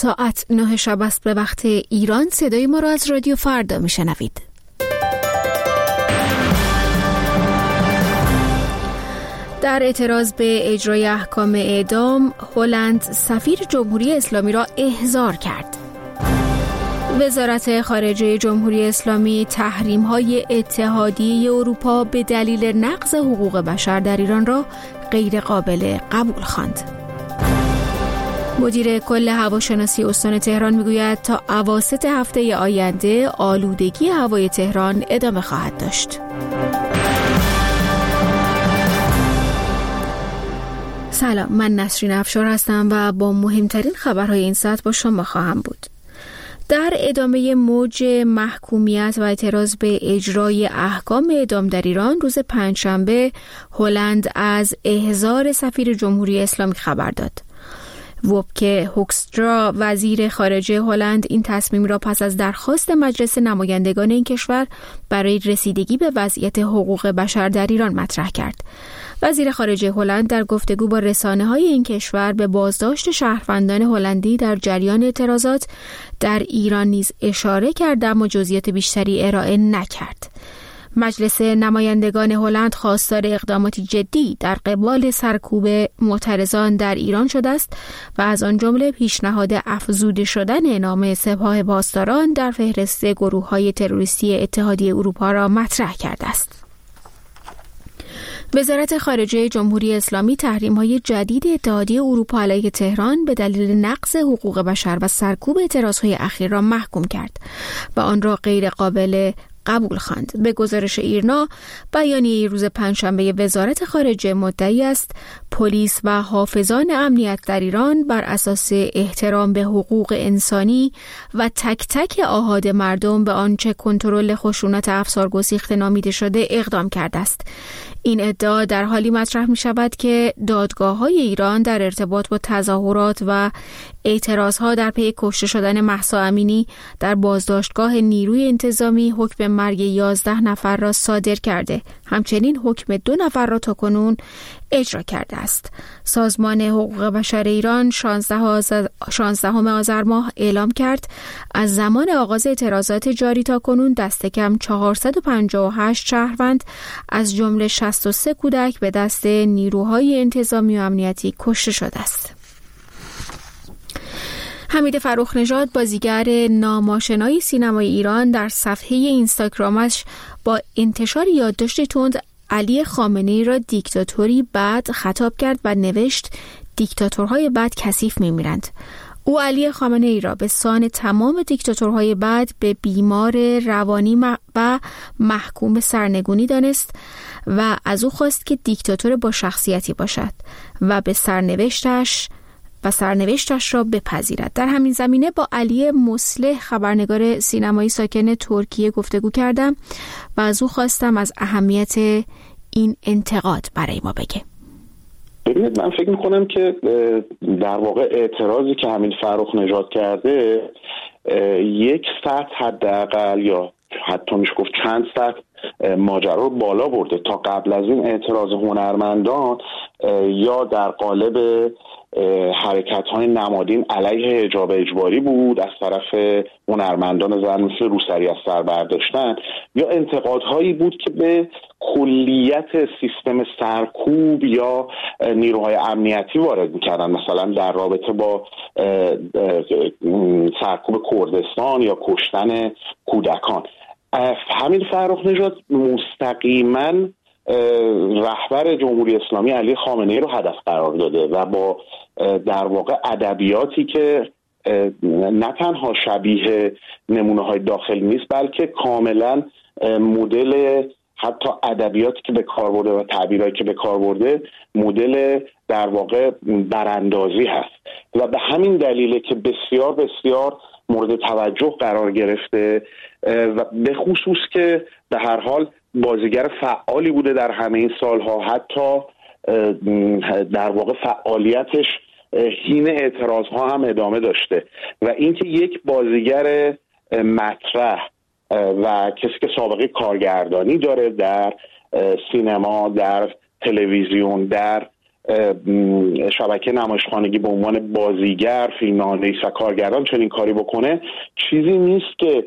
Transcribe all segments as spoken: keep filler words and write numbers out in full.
ساعت نه شب است به وقت ایران. صدای ما را از رادیو فردا میشنوید. در اعتراض به اجرای احکام اعدام، هلند سفیر جمهوری اسلامی را احضار کرد. وزارت خارجه جمهوری اسلامی تحریم‌های اتحادیه اروپا به دلیل نقض حقوق بشر در ایران را غیر قابل قبول خواند. مدیر کل هواشناسی استان تهران میگوید تا اواسط هفته آینده آلودگی هوای تهران ادامه خواهد داشت. سلام، من نسرین افشار هستم و با مهمترین خبرهای این ساعت با شما خواهم بود. در ادامه موج محکومیت و اعتراض به اجرای احکام اعدام در ایران، روز پنجشنبه هلند از احضار سفیر جمهوری اسلامی خبر داد. ووبکه هوکسترا وزیر خارجه هلند این تصمیم را پس از درخواست مجلس نمایندگان این کشور برای رسیدگی به وضعیت حقوق بشر در ایران مطرح کرد. وزیر خارجه هلند در گفتگو با رسانه‌های این کشور به بازداشت شهروندان هلندی در جریان اعتراضات در ایران نیز اشاره کرد، اما جزئیات بیشتری ارائه نکرد. مجلس نمایندگان هلند خواستار اقداماتی جدی در قبال سرکوب معترضان در ایران شده است و از آن جمله پیشنهاد افزوده شدن نام سپاه پاسداران در فهرست گروه‌های تروریستی اتحادیه اروپا را مطرح کرده است. وزارت خارجه جمهوری اسلامی تحریم‌های جدید اتحادیه اروپا علیه تهران به دلیل نقض حقوق بشر و سرکوب اعتراض‌های اخیر را محکوم کرد و آن را غیر قابل قبول خواند. به گزارش ایرنا، بیانیه روز پنجشنبه وزارت خارجه مدعی است پلیس و حافظان امنیت در ایران بر اساس احترام به حقوق انسانی و تک تک آحاد مردم به آنچه کنترل خشونت افسارگسیخته نامیده شده اقدام کرده است. این ادعا در حالی مطرح می شود که دادگاه‌های ایران در ارتباط با تظاهرات و اعتراضها در پی کشته شدن مهسا امینی در بازداشتگاه نیروی انتظامی حکم مرگ یازده نفر را صادر کرده. همچنین حکم دو نفر را تاکنون اجرا کرده است. سازمان حقوق بشر ایران شانزدهم آذر ماه اعلام کرد از زمان آغاز اعتراضات جاری تاکنون دست کم چهارصد و پنجاه و هشت شهروند از جمله شصت و سه کودک به دست نیروهای انتظامی و امنیتی کشته شده است. حمید فرخ‌نژاد، بازیگر ناماشنای سینمای ایران، در صفحه اینستاگرامش با انتشار یادداشت تند علی خامنه‌ای را دیکتاتوری بد خطاب کرد و نوشت دیکتاتورهای بد کثیف می‌میرند. او علی خامنه‌ای را به سان تمام دیکتاتورهای بد به بیمار روانی و محکوم به سرنگونی دانست و از او خواست که دیکتاتور با شخصیتی باشد و به سرنوشتش و سرنوشتش را بپذیرد. در همین زمینه با علی مصلح، خبرنگار سینمایی ساکن ترکیه، گفتگو کردم و از او خواستم از اهمیت این انتقاد برای ما بگه. ببینید، من فکر میکنم که در واقع اعتراضی که حمید فرخ‌نژاد کرده یک سطح حداقل یا حتی میشه گفت چند سطح ماجرا رو بالا برده. تا قبل از این اعتراض هنرمندان یا در قالب حرکت‌های نمادین علیه حجاب اجباری بود از طرف هنرمندان زن مثل روسری از سر برداشتن، یا انتقادهایی بود که به کلیت سیستم سرکوب یا نیروهای امنیتی وارد می‌کردن، مثلا در رابطه با سرکوب کردستان یا کشتن کودکان. حمید فرخ‌نژاد مستقیما رهبر جمهوری اسلامی علی خامنه‌ای رو هدف قرار داده و با در واقع ادبیاتی که نه تنها شبیه نمونه‌های داخل نیست بلکه کاملا مدل حتی ادبیاتی که به کار برده و تعبیرایی که به کار برده مدل در واقع براندازی هست و به همین دلیله که بسیار بسیار مورد توجه قرار گرفته و به خصوص که به هر حال بازیگر فعالی بوده در همه این سالها، حتی در واقع فعالیتش حین اعتراضها هم ادامه داشته و اینکه یک بازیگر مطرح و کسی که سابقه کارگردانی داره در سینما، در تلویزیون، در شبکه نمایشخانگی به عنوان بازیگر، فیلمنامه‌نویس و کارگردان چنین کاری بکنه چیزی نیست که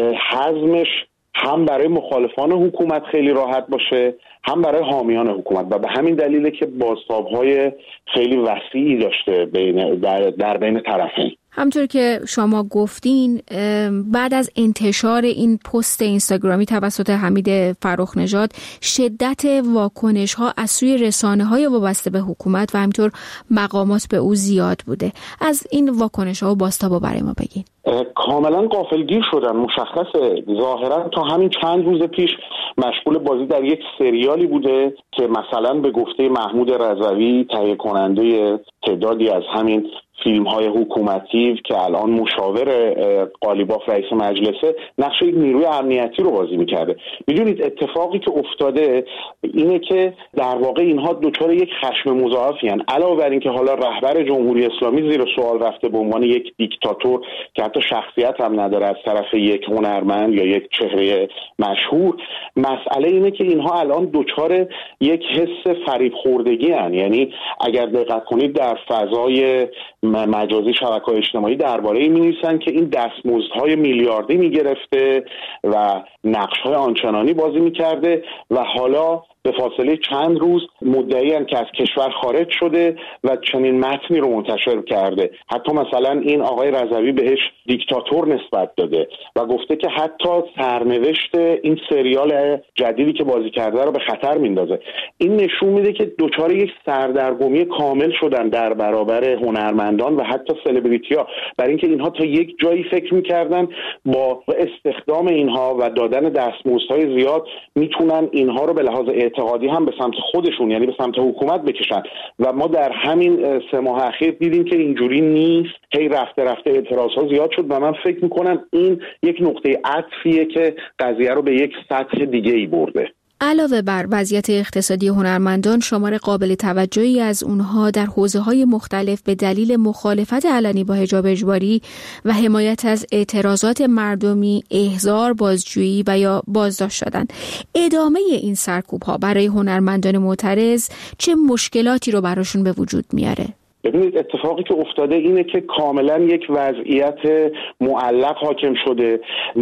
هضمش هم برای مخالفان حکومت خیلی راحت باشه هم برای حامیان حکومت و به همین دلیله که بازتاب‌های خیلی وسیعی داشته بین در, در بین طرفین. همطور که شما گفتین بعد از انتشار این پست اینستاگرامی توسط حمید فرخ‌نژاد شدت واکنش‌ها از سوی رسانه‌های وابسته به حکومت و همینطور مقامات به او زیاد بوده. از این واکنش‌ها و بازتاب‌ها برای ما بگین. کاملا غافلگیر شدن. مشخصه ظاهرا تا همین چند روز پیش مشغول بازی در یک سریالی بوده که مثلا به گفته محمود رضوی تهیه کننده تعدادی از همین فیلم های حکومتی که الان مشاور قالیباف رئیس مجلسه نقش یک نیروی امنیتی رو بازی میکرده. میدونید اتفاقی که افتاده اینه که در واقع اینها دچار یک خشم مضاعفی هستند. علاوه بر این که حالا رهبر جمهوری اسلامی زیر سوال رفته به عنوان یک دیکتاتور که حتی شخصیت هم نداره از طرف یک هنرمند یا یک چهره مشهور، مسئله اینه که اینها الان دچار یک حس فریب خوردگی هستند. یعنی اگر دقت کنید در فضای مجازی شبکه‌های اجتماعی درباره این می‌نویسن که این دستمزدهای میلیاردی می‌گرفته و نقش‌های آنچنانی بازی می‌کرده و حالا به فاصله چند روز مدعی‌اند که از کشور خارج شده و چنین متنی رو منتشر کرده. حتی مثلا این آقای رضوی بهش دیکتاتور نسبت داده و گفته که حتی سرنوشت این سریال جدیدی که بازی کرده رو به خطر میندازه. این نشون میده که دچار یک سردرگمی کامل شدن در برابر هنرمندان و حتی سلبریتی‌ها، برای اینکه اینها تا یک جایی فکر می‌کردن با استخدام اینها و دادن دستمزدهای زیاد میتونن اینها رو به لحاظ اعتقادی هم به سمت خودشون یعنی به سمت حکومت بکشن و ما در همین سه ماه اخیر دیدیم که اینجوری نیست. هی رفته رفته اعتراضها زیاد شد و من فکر میکنم این یک نقطه عطفیه که قضیه رو به یک سطح دیگه ای برده. علاوه بر وضعیت اقتصادی هنرمندان، شمار قابل توجهی از اونها در حوزه‌های مختلف به دلیل مخالفت علنی با حجاب اجباری و حمایت از اعتراضات مردمی احضار، بازجویی و یا بازداشت شدند. ادامه این سرکوب‌ها برای هنرمندان معترض چه مشکلاتی رو براشون به وجود میاره؟ ببینید اتفاقی که افتاده اینه که کاملا یک وضعیت معلق حاکم شده.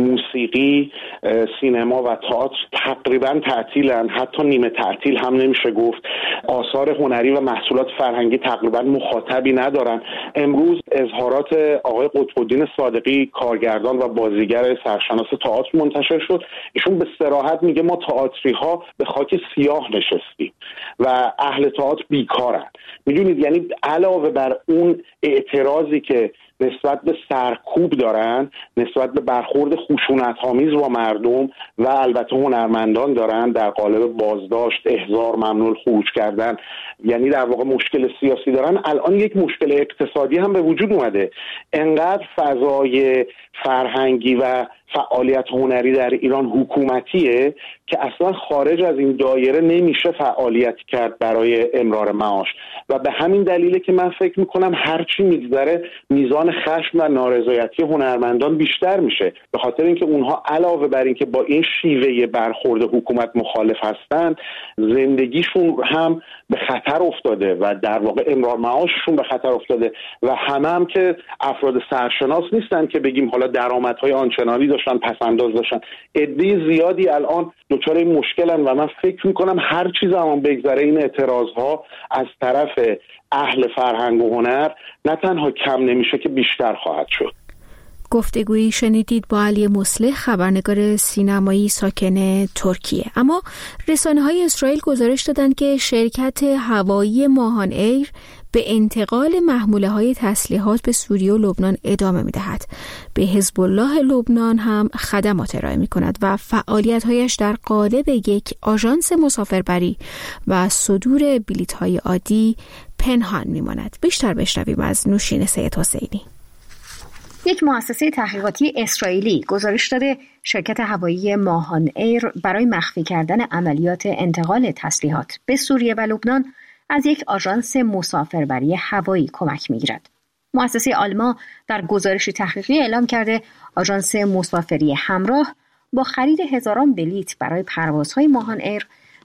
موسیقی، سینما و تئاتر تقریبا تعطیلن، حتی نیمه تعطیل هم نمیشه گفت. آثار هنری و محصولات فرهنگی تقریبا مخاطبی ندارن. امروز اظهارات آقای قطب‌الدین صادقی کارگردان و بازیگر سرشناس تئاتر منتشر شد. ایشون به صراحت میگه ما تئاتری ها به خاک سیاه نشستیم و اهل تئاتر بیکارن. میدونید یعنی علاوه بر اون اعتراضی که نسبت به سرکوب دارن، نسبت به برخورد خشونت‌آمیز با مردم و البته هنرمندان دارن در قالب بازداشت، احضار، ممنوع الخروج کردن، یعنی در واقع مشکل سیاسی دارن، الان یک مشکل اقتصادی هم به وجود اومده. انقدر فضای فرهنگی و فعالیت هنری در ایران حکومتیه که اصلا خارج از این دایره نمیشه فعالیت کرد برای امرار معاش و به همین دلیله که من فکر میکنم هرچی میگذره میزان خشم و نارضایتی هنرمندان بیشتر میشه، به خاطر اینکه اونها علاوه بر اینکه با این شیوه برخورد حکومت مخالف هستن، زندگیشون هم به خطر افتاده و در واقع امرار معاششون به خطر افتاده و همه هم که افراد سرشناس نیستن که بگیم حالا درآمدهای آنچنانی داشتن، پسنداز داشتن. عده زیادی الان دچار این مشکلن و من فکر میکنم هر چیز زمان بگذره این اعتراضها از طرف اهل فرهنگ و هنر نه تنها کم نمیشه که بیشتر خواهد شد. گفتگویی شنیدید با علی مصلح، خبرنگار سینمایی ساکن ترکیه. اما رسانه‌های اسرائیل گزارش دادند که شرکت هوایی ماهان ایر به انتقال محموله‌های تسلیحات به سوریه و لبنان ادامه می‌دهد. به حزب الله لبنان هم خدمات ارائه می‌کند و فعالیت‌هایش در قالب یک آژانس مسافربری و صدور بلیط‌های عادی پنهان می‌ماند. بیشتر بشنویم از نوشین سید حسینی. یک مؤسسه تحقیقاتی اسرائیلی گزارش داده شرکت هوایی ماهان ایر برای مخفی کردن عملیات انتقال تسلیحات به سوریه و لبنان از یک آژانس مسافربری هوایی کمک می‌گیرد. مؤسسه آلما در گزارش تحقیقی اعلام کرده آژانس مسافری همراه با خرید هزاران بلیط برای پروازهای ماهان ایر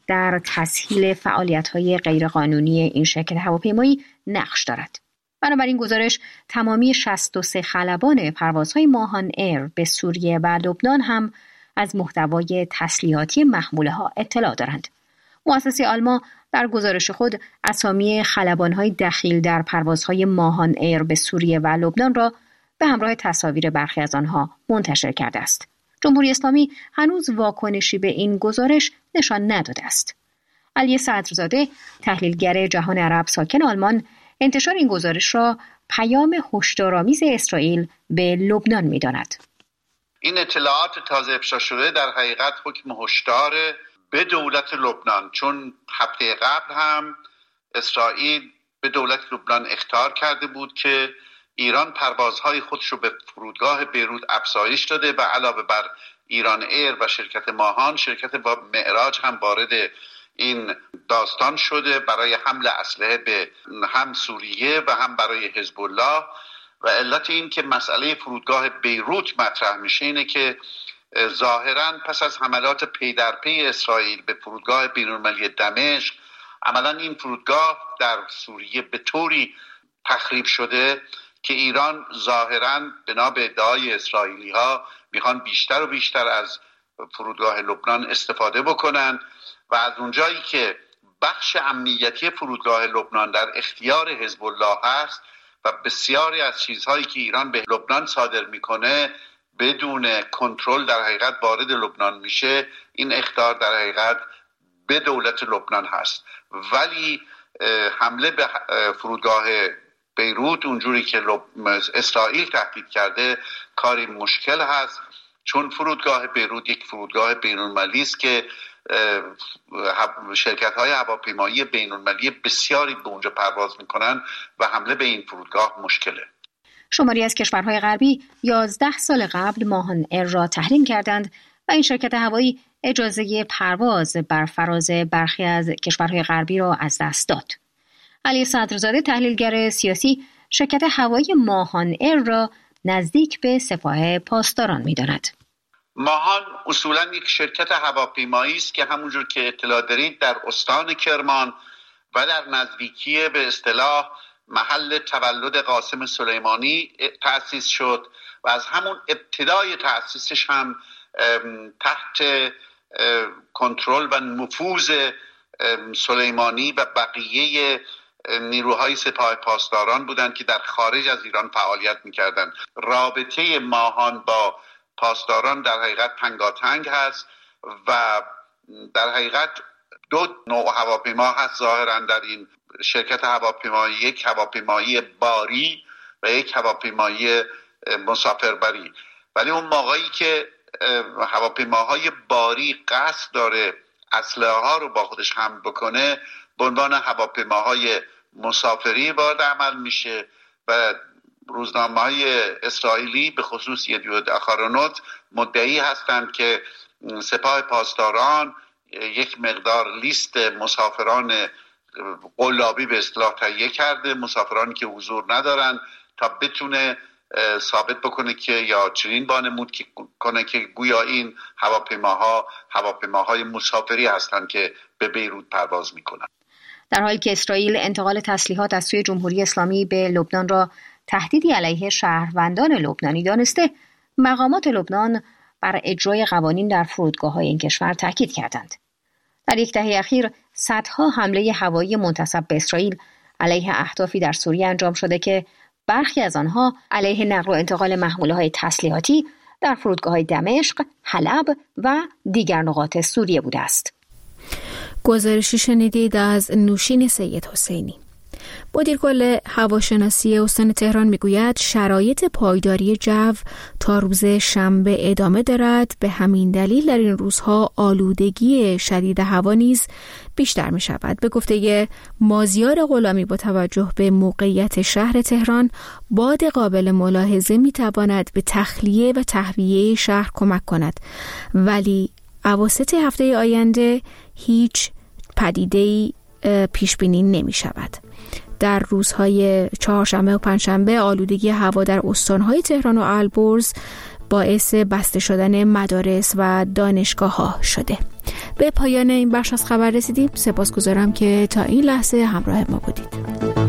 در تسهیل فعالیت‌های غیرقانونی این شرکت هواپیمایی نقش دارد. بنابراین گزارش تمامی شصت و سه خلبان پروازهای ماهان ایر به سوریه و لبنان هم از محتوای تسلیحاتی محموله‌ها اطلاع دارند. مؤسسه آلما در گزارش خود اسامی خلبان‌های دخیل در پروازهای ماهان ایر به سوریه و لبنان را به همراه تصاویر برخی از آنها منتشر کرده است. جمهوری اسلامی هنوز واکنشی به این گزارش نشان نداده است. علی صدرزاده، تحلیلگر جهان عرب ساکن آلمان، انتشار این گزارش را پیام هشدارآمیز اسرائیل به لبنان می‌داند. این اطلاعات تازه افشا شده در حقیقت حکم هشدار به دولت لبنان، چون هفته قبل هم اسرائیل به دولت لبنان اخطار کرده بود که ایران پروازهای خودش رو به فرودگاه بیروت افزایش داده و علاوه بر ایران ایر و شرکت ماهان، شرکت معراج هم وارد این داستان شده برای حمل اسلحه به هم سوریه و هم برای حزب الله. و علت این که مسئله فرودگاه بیروت مطرح میشه اینه که ظاهراً پس از حملات پی در پی اسرائیل به فرودگاه بین‌المللی دمشق، عملاً این فرودگاه در سوریه به طوری تخریب شده که ایران ظاهراً بنا به ادعای اسرائیلی ها میخوان بیشتر و بیشتر از فرودگاه لبنان استفاده بکنن و از اونجایی که بخش امنیتی فرودگاه لبنان در اختیار حزب الله هست و بسیاری از چیزهایی که ایران به لبنان صادر میکنه بدون کنترل در حقیقت وارد لبنان میشه، این اخطار در حقیقت به دولت لبنان هست. ولی حمله به فرودگاه بیروت اونجوری که اسرائیل تهدید کرده کاری مشکل هست، چون فرودگاه بیروت یک فرودگاه بین‌المللی است که شرکت‌های هواپیمایی بین‌المللی بسیاری به اونجا پرواز میکنن و حمله به این فرودگاه مشکله. شماری از کشورهای غربی یازده سال قبل ماهان ایر را تحریم کردند و این شرکت هوایی اجازه پرواز بر فراز برخی از کشورهای غربی را از دست داد. علی صدرزاده، تحلیلگر سیاسی، شرکت هوایی ماهان ایر را نزدیک به سپاه پاسداران می‌داند. ماهان اصولاً یک شرکت هواپیمایی است که همونجور که اطلاع دارید در استان کرمان و در نزدیکی به اصطلاح محل تولد قاسم سلیمانی تأسیس شد و از همون ابتدای تأسیسش هم تحت کنترل و نفوذ سلیمانی و بقیه نیروهای سپاه پاسداران بودند که در خارج از ایران فعالیت می‌کردند. رابطه ماهان با پاسداران در حقیقت تنگاتنگ هست و در حقیقت دو نوع هواپیما هست ظاهراً در این شرکت هواپیمایی، یک هواپیمایی باری و یک هواپیمایی مسافربری. ولی اون موقعی که هواپیماهای باری قصد داره اسلحه ها رو با خودش حمل بکنه به عنوان هواپیماهای مسافری وارد عمل میشه و روزنامه‌های اسرائیلی به خصوص یدیوت اخارونوت مدعی هستند که سپاه پاسداران یک مقدار لیست مسافران قلابی به اصطلاح تهیه کرده، مسافرانی که حضور ندارن، تا بتونه ثابت بکنه که یا چنین وانمود کنه که گویا این هواپیماها هواپیماهای مسافری هستند که به بیروت پرواز میکنن. در حالی که اسرائیل انتقال تسلیحات از سوی جمهوری اسلامی به لبنان را تهدیدی علیه شهروندان لبنانی دانسته، مقامات لبنان بر اجرای قوانین در فرودگاه‌های این کشور تاکید کردند. در یک دهه اخیر صدها حمله هوایی منتسب به اسرائیل علیه اهدافی در سوریه انجام شده که برخی از آنها علیه نقل و انتقال محموله‌های تسلیحاتی در فرودگاه‌های دمشق، حلب و دیگر نقاط سوریه بوده است. گزارشی شنیدید از نوشین سید حسینی. مدیر کل هواشناسی استان تهران میگوید شرایط پایداری جو تا روز شنبه ادامه دارد. به همین دلیل در این روزها آلودگی شدید هوا نیز بیشتر می شود. به گفته مازیار غلامی با توجه به موقعیت شهر تهران، باد قابل ملاحظه می تواند به تخلیه و تهویه شهر کمک کند، ولی اواسط هفته آینده هیچ پدیده‌ای پیش بینی نمی شود. در روزهای چهارشنبه و پنجشنبه آلودگی هوا در استانهای تهران و البرز باعث بسته شدن مدارس و دانشگاه‌ها شده. به پایان این بخش از خبر رسیدیم. سپاسگزارم که تا این لحظه همراه ما بودید.